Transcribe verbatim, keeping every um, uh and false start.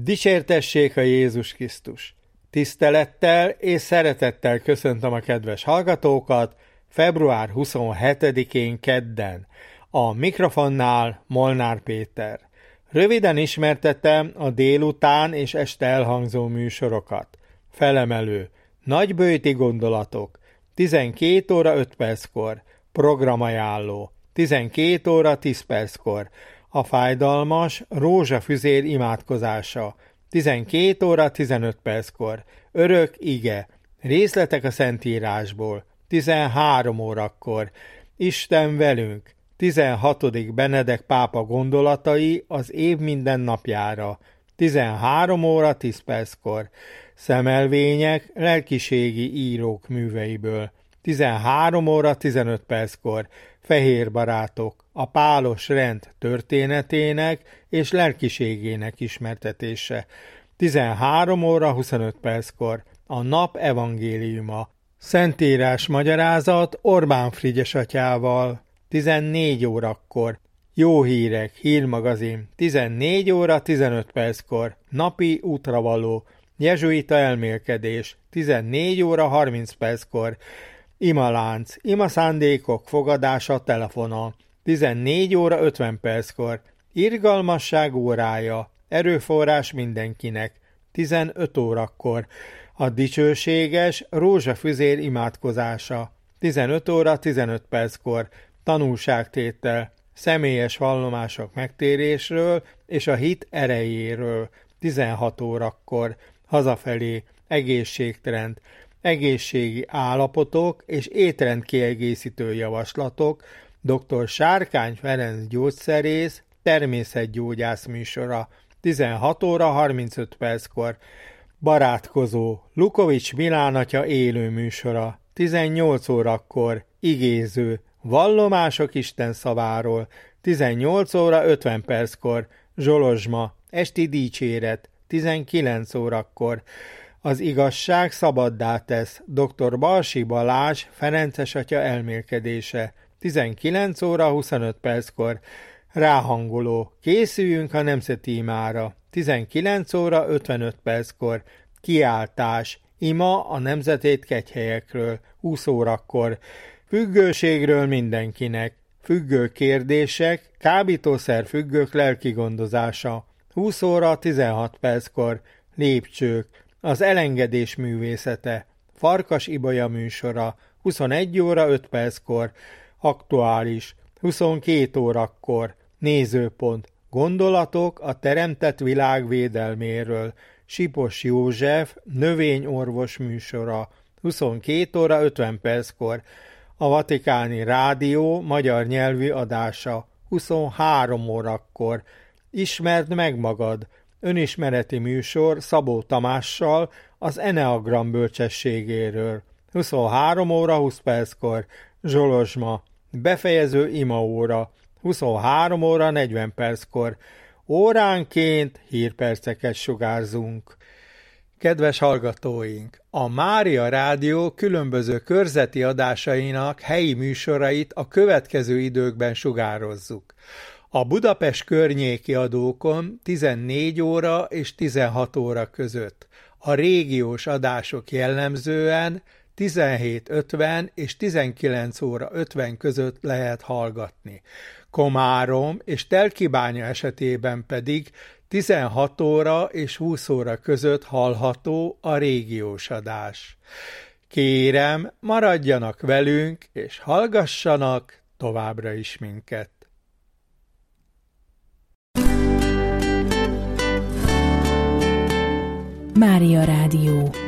Dicsértessék a Jézus Krisztus! Tisztelettel és szeretettel köszöntöm a kedves hallgatókat február huszonhetedikén kedden. A mikrofonnál Molnár Péter. Röviden ismertetem a délután és este elhangzó műsorokat. Felemelő, nagybőjti gondolatok, tizenkét óra öt perckor, programajánló, tizenkét óra tíz perckor, a fájdalmas rózsafüzér imádkozása, tizenkét óra tizenöt perckor, örök ige, részletek a Szentírásból, tizenhárom órakor, Isten velünk, tizenhatodik Benedek pápa gondolatai az év minden napjára, tizenhárom óra tíz perckor, szemelvények lelkiségi írók műveiből, tizenhárom óra tizenöt perckor, fehér barátok, a pálos rend történetének és lelkiségének ismertetése, tizenhárom óra huszonöt perckor, a nap evangéliuma, Szentírás magyarázat Orbán Frigyes atyával, tizennégy órakor, jó hírek, hírmagazin, tizennégy óra tizenöt perckor, napi útravaló, jezsuita elmélkedés, tizennégy óra harminc perckor, imalánc, imaszándékok fogadása telefonon, tizennégy óra ötven perckor, irgalmasság órája, erőforrás mindenkinek, tizenöt órakor, a dicsőséges rózsafüzér imádkozása, tizenöt óra tizenöt perckor, tanúságtétel, személyes vallomások megtérésről és a hit erejéről, tizenhat órakor, hazafelé, egészségtrend, egészségi állapotok és étrend kiegészítő javaslatok, dr. Sárkány Ferenc gyógyszerész, természetgyógyász műsora, tizenhat óra harmincöt perckor, barátkozó, Lukovics Milán atya élő műsora, tizennyolc órakor, igéző, vallomások Isten szaváról, tizennyolc óra ötven perckor, zsolozsma, esti dicséret, tizenkilenc órakor, az igazság szabaddá tesz, dr. Balsi Balázs Ferences atya elmélkedése, tizenkilenc óra huszonöt perckor, ráhangoló, készüljünk a nemzeti imára, tizenkilenc óra ötvenöt perckor, kiáltás, ima a nemzetét kegyhelyekről, húsz órakor, függőségről mindenkinek, függő kérdések, kábítószer függők lelki gondozása, húsz óra tizenhat perckor, lépcsők, az elengedés művészete, Farkas Ibolya műsora, huszonegy óra öt perckor, aktuális, huszonkét órakor, nézőpont, gondolatok a teremtett világ védelméről, Sipos József, növényorvos műsora, huszonkét óra ötven perckor, a Vatikáni Rádió magyar nyelvű adása, huszonhárom órakor, ismerd meg magad, önismereti műsor Szabó Tamással az Eneagram bölcsességéről, huszonhárom óra húsz perckor, zsolozsma, befejező imaóra, huszonhárom óra negyven perckor, óránként hírperceket sugárzunk. Kedves hallgatóink! A Mária Rádió különböző körzeti adásainak helyi műsorait a következő időkben sugározzuk. A Budapest környéki adókon tizennégy óra és tizenhat óra között, a régiós adások jellemzően tizenhét ötven és tizenkilenc óra ötven között lehet hallgatni. Komárom és Telkibánya esetében pedig tizenhat óra és húsz óra között hallható a régiós adás. Kérem, maradjanak velünk és hallgassanak továbbra is minket. Mária Rádió.